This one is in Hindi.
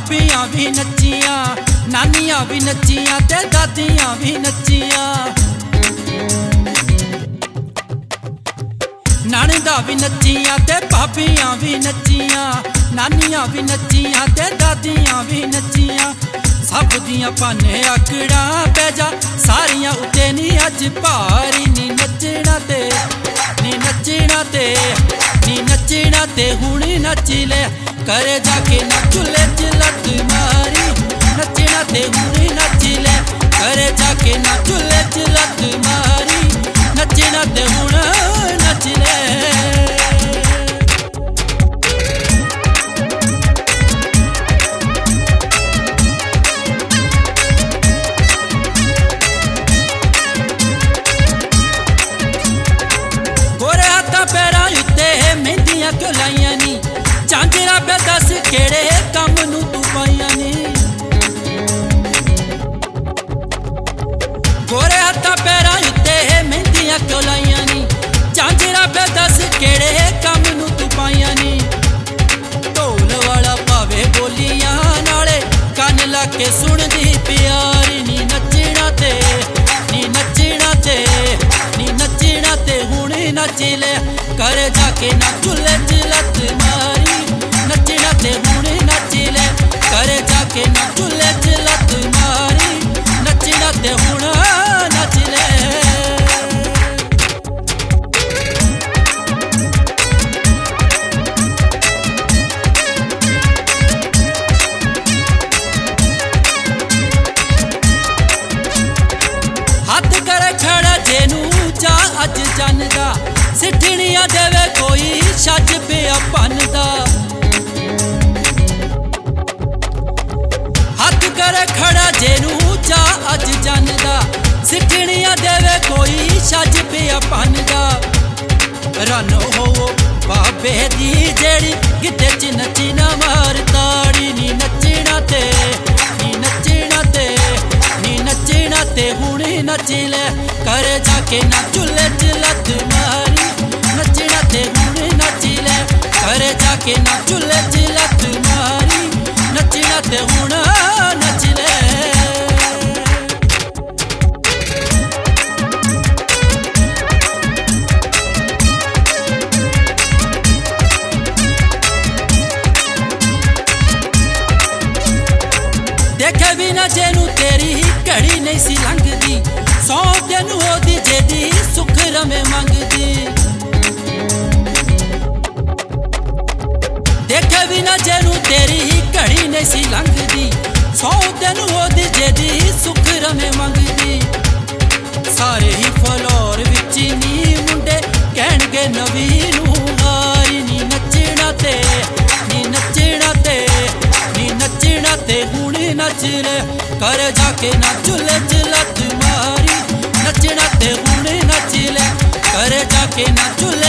भाभियां भी नचियां, नानियां भी नचियां ते दादियां भी नचियां। नानदा भी नचियां ते भाभियां भी नचियां, नानियां भी नचियां ते दादियां भी नचियां। सब दियां पाने आकड़ा पैजा सारियां उत्ते नी अज भारी नी नचना ते, नी नचना ते, नी नचना ते हुण नच ले करे जाके ना चुले च लत मारी। नचना ते हुण नच ले करे जाके ना चुले च लत मारी। नचना ते हुण नच ले। क्यों लाइया नी झांजरा पे दस केड़े कम नू तू पाइया नी। गोरे हत्था पैरा उत्ते मेहंदियां क्यों लाइया नी झांजरा पे दस केड़े कम नू तू पाइया नी। ढोल वाला भावे बोलियां नाले कन ला के सुन दी प्यारी। नी नचना ते, नी नचना ते, नी नचना ते हुण नच ले करे जाके ना चुले च लत मारी। नचना ते हुण नच ले करे जाके ना चुले च लत मारी। नचना ते हुण नच ले। हथ करे खड़ा जेनू जा अज जनदा, सिठनिया देवे कोई छज पिया बनदा। हथ करे खड़ा जेनू चा अज जनदा, सिठनिया देवे कोई छज पिया बनदा। रन हो बाबे दी जेड़ी गिद्दे च नची ना मार ताड़ी। नी नचना ते, नी नचना ते, नी नचना ते हुण नच ले करे जाके ना चुले च लत मारी। नचना ते हुण नच ले करे जाके ना चुले च लत मारी। नचना ते हुण नच ले। देखे भी ना जेनू तेरी घड़ी नहीं सी लंघदी, 100 दिन होदी जेदी सुख रमे मंगदी। देखे भी ना जेनू तेरी घड़ी नहीं सी लंघदी, 100 दिन होदी जेदी सुख रमे मंगदी। सारे ही फलोर विच नी मुंडे कहणगे नवी नू हारी। नी नचना ते, नी नचना ते, नी नचना ते हुण नच ले करे जाके ना चुले च लत मारी। नचना ते हुण नच ले करे जाके ना चुले